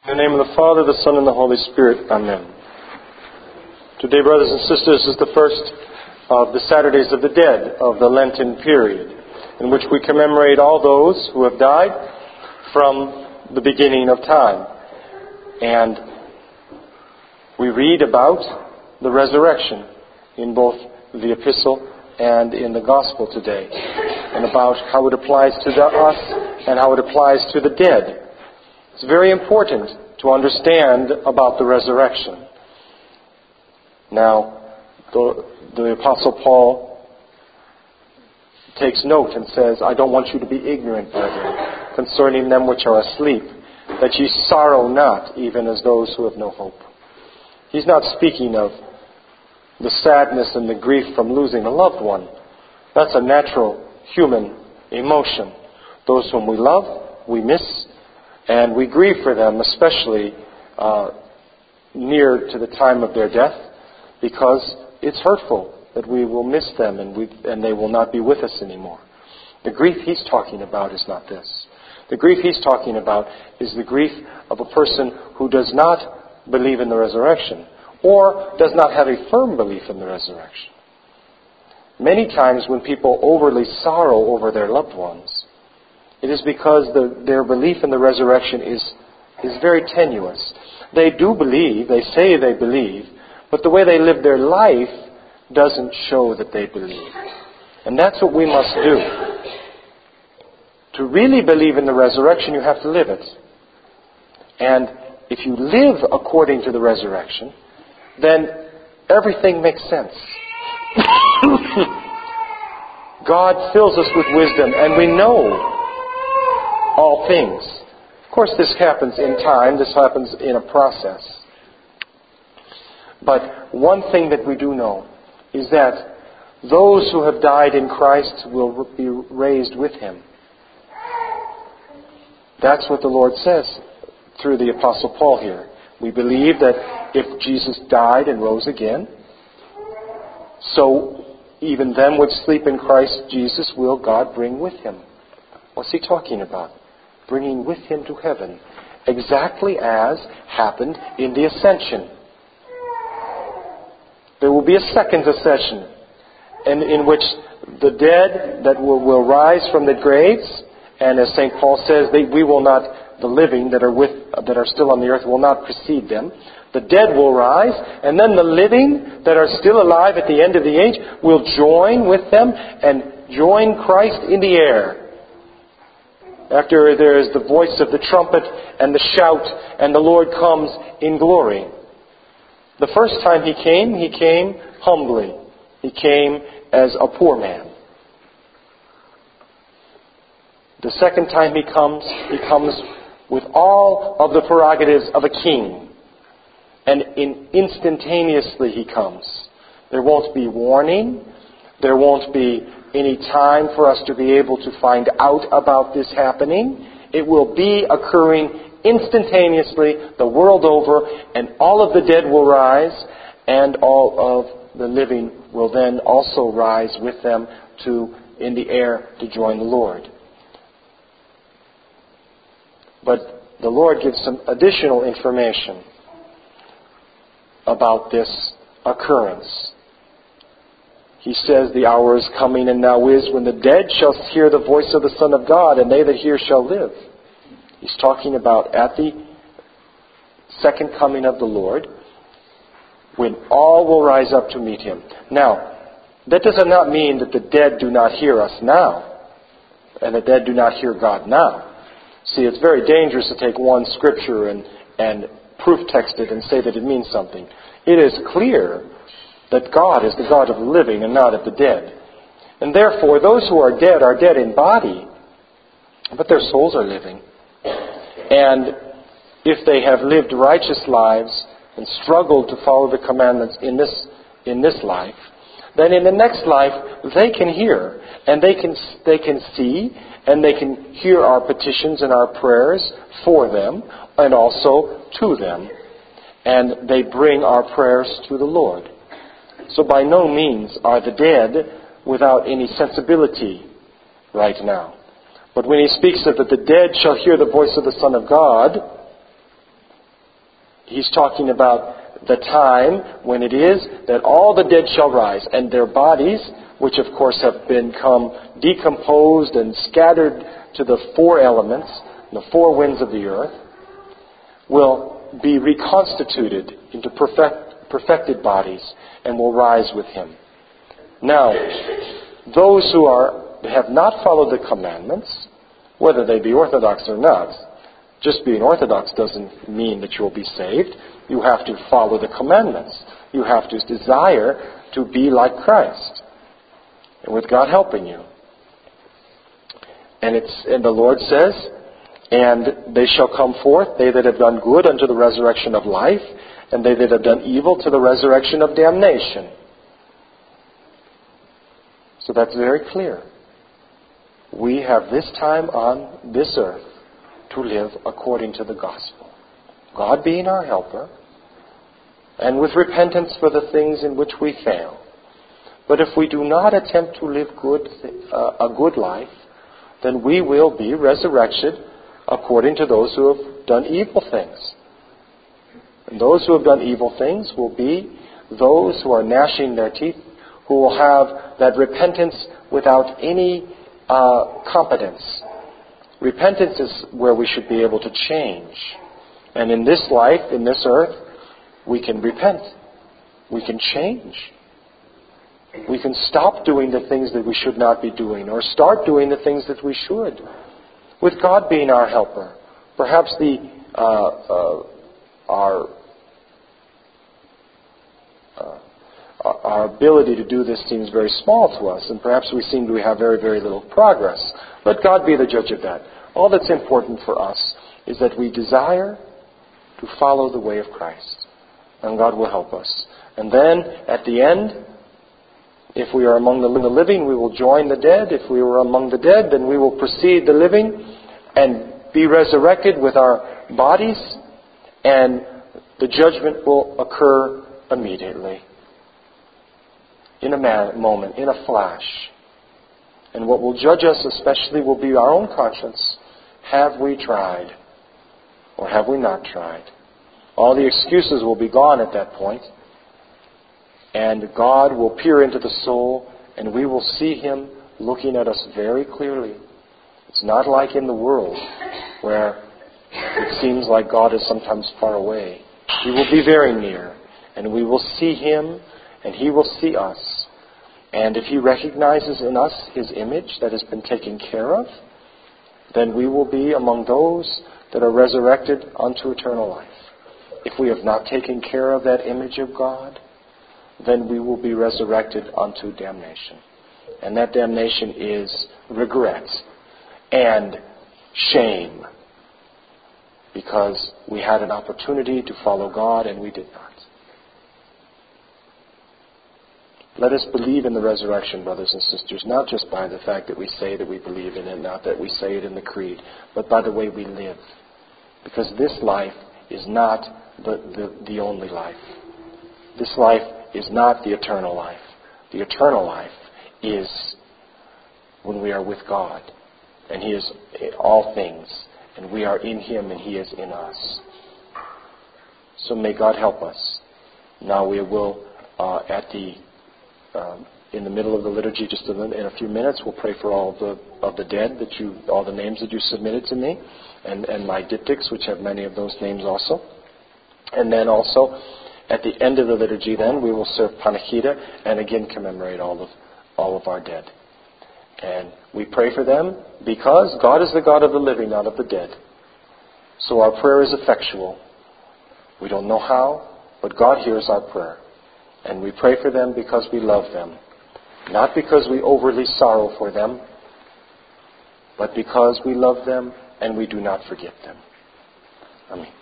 In the name of the Father, the Son, and the Holy Spirit. Amen. Today, brothers and sisters, is the first of the Saturdays of the Dead of the Lenten period, in which we commemorate all those who have died from the beginning of time. And we read about the resurrection in both the epistle and in the gospel today, and about how it applies to us and how it applies to the dead. It's very important to understand about the resurrection. Now, the Apostle Paul takes note and says, I don't want you to be ignorant, brethren, concerning them which are asleep, that ye sorrow not, even as those who have no hope. He's not speaking of the sadness and the grief from losing a loved one. That's a natural human emotion. Those whom we love, we miss, and we grieve for them, especially near to the time of their death, because it's hurtful that we will miss them and they will not be with us anymore. The grief he's talking about is not this. The grief he's talking about is the grief of a person who does not believe in the resurrection or does not have a firm belief in the resurrection. Many times when people overly sorrow over their loved ones, it is because their belief in the resurrection is very tenuous. They do believe, they say they believe, but the way they live their life doesn't show that they believe. And that's what we must do. To really believe in the resurrection, you have to live it. And if you live according to the resurrection, then everything makes sense. God fills us with wisdom, and we know all things. Of course, this happens in time. This happens in a process. But one thing that we do know is that those who have died in Christ will be raised with Him. That's what the Lord says through the Apostle Paul here. We believe that if Jesus died and rose again, so even them which sleep in Christ Jesus will God bring with Him. What's he talking about? Bringing with Him to heaven, exactly as happened in the ascension. There will be a second ascension, and in which the dead that will rise from the graves, and as St. Paul says, we will not, the living that are still on the earth will not precede them. The dead will rise, and then the living that are still alive at the end of the age will join with them and join Christ in the air. After there is the voice of the trumpet and the shout, and the Lord comes in glory. The first time He came humbly. He came as a poor man. The second time He comes with all of the prerogatives of a king. And instantaneously He comes. There won't be warning. There won't be any time for us to be able to find out about this happening. It will be occurring instantaneously, the world over, and all of the dead will rise, and all of the living will then also rise with them in the air to join the Lord. But the Lord gives some additional information about this occurrence. He says, the hour is coming and now is when the dead shall hear the voice of the Son of God, and they that hear shall live. He's talking about at the second coming of the Lord, when all will rise up to meet Him. Now, that does not mean that the dead do not hear us now, and the dead do not hear God now. See, it's very dangerous to take one scripture and proof text it and say that it means something. It is clear that God is the God of the living and not of the dead. And therefore, those who are dead in body, but their souls are living. And if they have lived righteous lives and struggled to follow the commandments in this life, then in the next life they can hear and they can see and they can hear our petitions and our prayers for them and also to them. And they bring our prayers to the Lord. So by no means are the dead without any sensibility right now. But when he speaks of that the dead shall hear the voice of the Son of God, he's talking about the time when it is that all the dead shall rise, and their bodies, which of course have become decomposed and scattered to the four elements, the four winds of the earth, will be reconstituted into perfected bodies and will rise with him. Now, those who have not followed the commandments, whether they be Orthodox or not, just being Orthodox doesn't mean that you'll be saved. You have to follow the commandments. You have to desire to be like Christ, and with God helping you. And the Lord says, and they shall come forth, they that have done good unto the resurrection of life, and they that have done evil to the resurrection of damnation. So that's very clear. We have this time on this earth to live according to the gospel. God being our helper, and with repentance for the things in which we fail. But if we do not attempt to live a good life, then we will be resurrected according to those who have done evil things. And those who have done evil things will be those who are gnashing their teeth, who will have that repentance without any competence. Repentance is where we should be able to change. And in this life, in this earth, we can repent. We can change. We can stop doing the things that we should not be doing, or start doing the things that we should. With God being our helper, perhaps our ability to do this seems very small to us, and perhaps we seem to have very, very little progress. Let God be the judge of that. All that's important for us is that we desire to follow the way of Christ, and God will help us. And then, at the end, if we are among the living, we will join the dead. If we were among the dead, then we will precede the living and be resurrected with our bodies, and the judgment will occur immediately, in a moment, in a flash. And what will judge us especially will be our own conscience. Have we tried, or have we not tried? All the excuses will be gone at that point. And God will peer into the soul, and we will see Him looking at us very clearly. It's not like in the world, where it seems like God is sometimes far away. He will be very near, and we will see Him, and He will see us. And if He recognizes in us His image that has been taken care of, then we will be among those that are resurrected unto eternal life. If we have not taken care of that image of God, then we will be resurrected unto damnation. And that damnation is regret and shame, because we had an opportunity to follow God and we did not. Let us believe in the resurrection, brothers and sisters, not just by the fact that we say that we believe in it, not that we say it in the creed, but by the way we live. Because this life is not the only life. This life is not the eternal life. The eternal life is when we are with God, and He is all things, and we are in Him and He is in us. So may God help us. Now we will, in the middle of the liturgy, just in a few minutes, we'll pray for all of the dead, all the names that you submitted to me, and my diptychs, which have many of those names also. And then also, at the end of the liturgy, then, we will serve Panachida and again commemorate all of our dead. And we pray for them because God is the God of the living, not of the dead. So our prayer is effectual. We don't know how, but God hears our prayer. And we pray for them because we love them. Not because we overly sorrow for them, but because we love them and we do not forget them. Amen.